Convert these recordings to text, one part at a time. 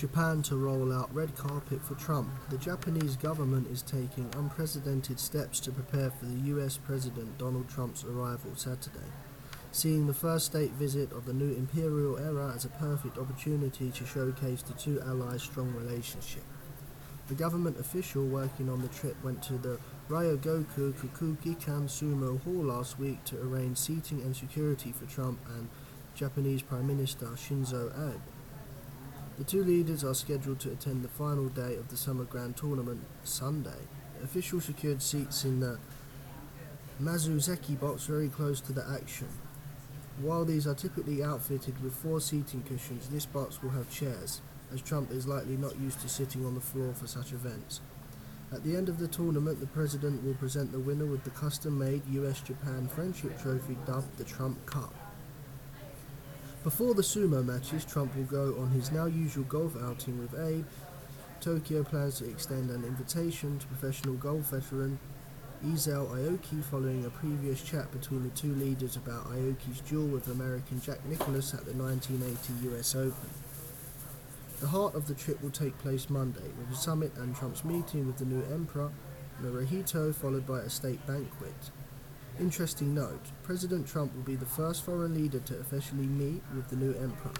Japan to roll out red carpet for Trump. The Japanese government is taking unprecedented steps to prepare for the US President Donald Trump's arrival Saturday, seeing the first state visit of the new imperial era as a perfect opportunity to showcase the two allies' strong relationship. The government official working on the trip went to the Ryogoku Kokugikan Sumo Hall last week to arrange seating and security for Trump and Japanese Prime Minister Shinzo Abe. The two leaders are scheduled to attend the final day of the Summer Grand Tournament Sunday. Officials secured seats in the Mazuzeki box very close to the action. While these are typically outfitted with 4 seating cushions, this box will have chairs, as Trump is likely not used to sitting on the floor for such events. At the end of the tournament, the president will present the winner with the custom-made US-Japan Friendship Trophy dubbed the Trump Cup. Before the sumo matches, Trump will go on his now usual golf outing with Abe. Tokyo plans to extend an invitation to professional golf veteran Isao Aoki following a previous chat between the two leaders about Aoki's duel with American Jack Nicklaus at the 1980 US Open. The heart of the trip will take place Monday, with a summit and Trump's meeting with the new emperor, Naruhito, followed by a state banquet. Interesting note, President Trump will be the first foreign leader to officially meet with the new emperor,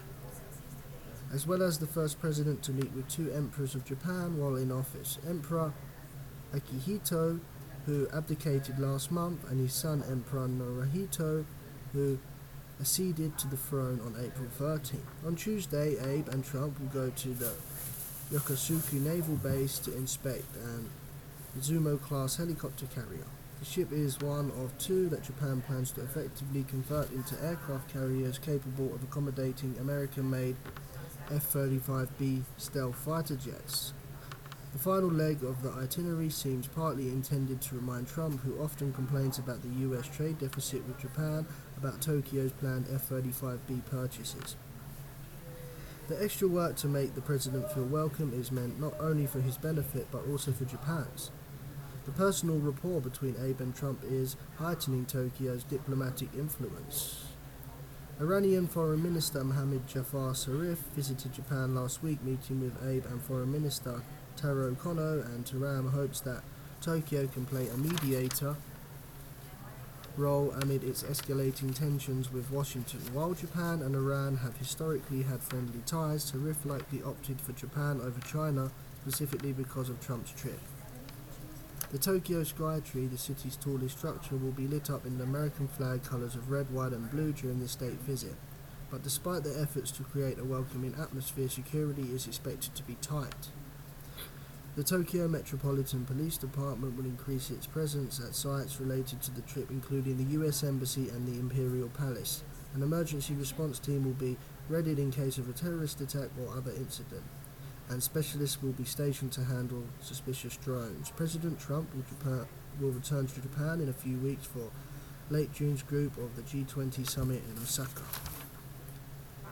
as well as the first president to meet with 2 emperors of Japan while in office, Emperor Akihito, who abdicated last month, and his son Emperor Naruhito, who acceded to the throne on April 13. On Tuesday, Abe and Trump will go to the Yokosuka Naval Base to inspect an Izumo-class helicopter carrier. The ship is one of 2 that Japan plans to effectively convert into aircraft carriers capable of accommodating American-made F-35B stealth fighter jets. The final leg of the itinerary seems partly intended to remind Trump, who often complains about the US trade deficit with Japan, about Tokyo's planned F-35B purchases. The extra work to make the president feel welcome is meant not only for his benefit but also for Japan's. The personal rapport between Abe and Trump is heightening Tokyo's diplomatic influence. Iranian Foreign Minister Mohammad Jafar Zarif visited Japan last week, meeting with Abe and Foreign Minister Taro Kono, and Tehran hopes that Tokyo can play a mediator role amid its escalating tensions with Washington. While Japan and Iran have historically had friendly ties, Zarif likely opted for Japan over China, specifically because of Trump's trip. The Tokyo Skytree, the city's tallest structure, will be lit up in the American flag colours of red, white and blue during the state visit. But despite the efforts to create a welcoming atmosphere, security is expected to be tight. The Tokyo Metropolitan Police Department will increase its presence at sites related to the trip, including the US Embassy and the Imperial Palace. An emergency response team will be readied in case of a terrorist attack or other incident, and specialists will be stationed to handle suspicious drones. President Trump will return to Japan in a few weeks for late June's group of the G20 summit in Osaka.